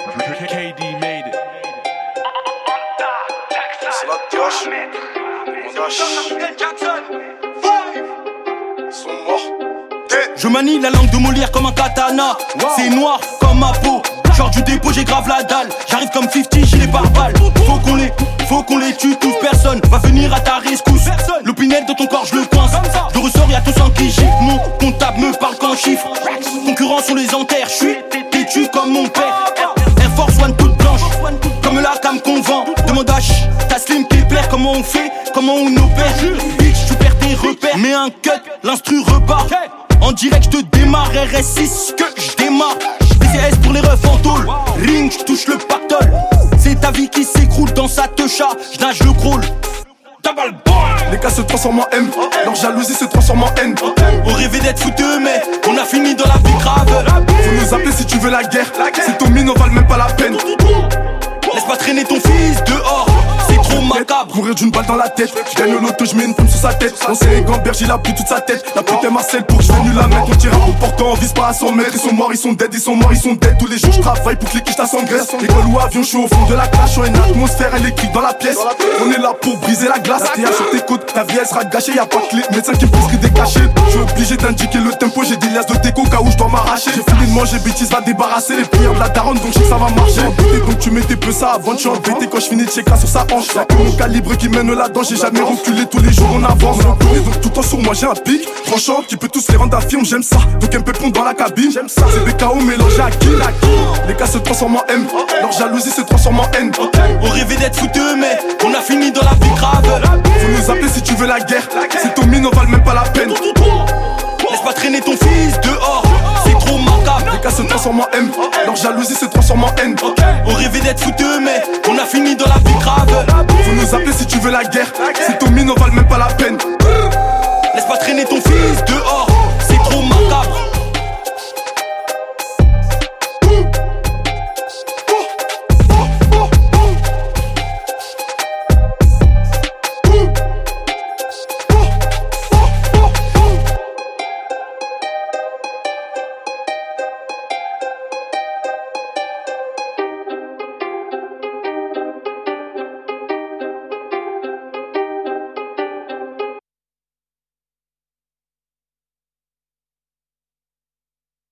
KD made it. C'est la pioche. Mon H. Sont morts. Je manie la langue de Molière comme un katana. C'est noir comme ma peau. Genre du dépôt, j'ai grave la dalle. J'arrive comme 50, gilet pare-balles. Faut qu'on les tue tous, personne va venir à ta rescousse. L'opinel dans ton corps, je le coince. Je ressors, y'a tout sang qui gifle. Mon comptable me parle qu'en chiffres. Concurrents on les enterre, j'suis têtu comme mon père. Air Force One toute blanche, comme la cam qu'on vend. Demande à Taslim Kepler, comment on fait, comment on opère. Bitch, tu perds tes repères, mets un cut, l'instru repart. En direct, je te démarre, RS6 que je démarre. BCS pour les refs en tôle, ring, je touche le pactole. C'est ta vie qui s'écroule dans sa techa, je nage le crawl. Les cas se transforment en M, leur jalousie se transforme en haine. On rêvait d'être fouteux mais on a fini dans la vie grave. Faut nous appeler si tu veux la guerre. Si ton mine, on valent même pas la peine. Laisse pas traîner ton fils dehors, c'est trop macabre. Mourir d'une balle dans la tête, j'gagne au loto, j'mets une pomme sur sa tête. On sait les gamberges, il a plus toute sa tête. La pute est Marcel pour que je venu la mettre. On tire un coup portant, on vise pas à 100 mètres. Ils sont morts, ils sont dead, ils sont morts, ils sont dead. Tous les jours je travaille pour que les quiches s'engraissent. École ou avion, je suis au fond de la classe. Je suis une atmosphère électrique dans la pièce. On est là pour briser la glace. T'es sur tes côtes, ta vie elle sera gâchée. Y'a pas que les médecins qui me prescrit des cachets. Je suis obligé d'indiquer le tempo, j'ai des liasses de déco cas où je dois m'arracher. J'ai fini de manger, bêtise va débarrasser les prières de la daronne, donc je sais que ça va marcher. Donc tu mets tes peu ça avant, je suis embêté quand je finis de checker sur sa hanche. Y'a que mon calibre qui mène là-dedans, j'ai jamais reculé, tous les jours on avance. Et donc tout le temps sur moi j'ai un pic tranchant qui peut tous les rendre affirme, j'aime ça. Donc un peu pont dans la cabine, j'aime ça. C'est BKO mélangé à qui. Les cas se transforment en M, leur jalousie se transforme en haine. On rêvait d'être fouteux mais on a fini dans la vie grave. Faut nous appeler si tu veux la guerre. Si ton mine, on valent même pas la peine. Laisse pas traîner ton fils dehors, c'est trop macabre. Les cas se transforment en M, leur jalousie se transforme en haine. On rêvait d'être fouteux mais on a fini dans la vie grave. Faut nous appeler si tu veux la guerre. Si